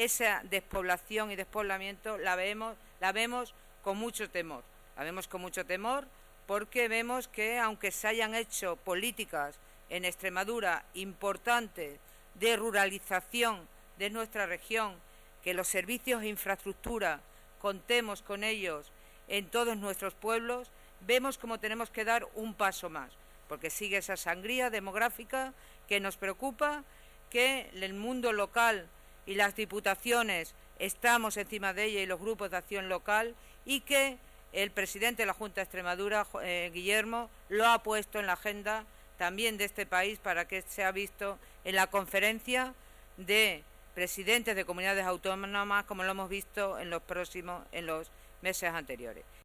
esa despoblación y despoblamiento la vemos con mucho temor. La vemos con mucho temor porque vemos que, aunque se hayan hecho políticas en Extremadura importantes de ruralización de nuestra región, que los servicios e infraestructura contemos con ellos en todos nuestros pueblos, vemos como tenemos que dar un paso más, porque sigue esa sangría demográfica que nos preocupa, que el mundo local y las diputaciones estamos encima de ella y los grupos de acción local, y que el presidente de la Junta de Extremadura, Guillermo, lo ha puesto en la agenda también de este país para que sea visto en la conferencia de presidentes de comunidades autónomas, como lo hemos visto en los meses anteriores.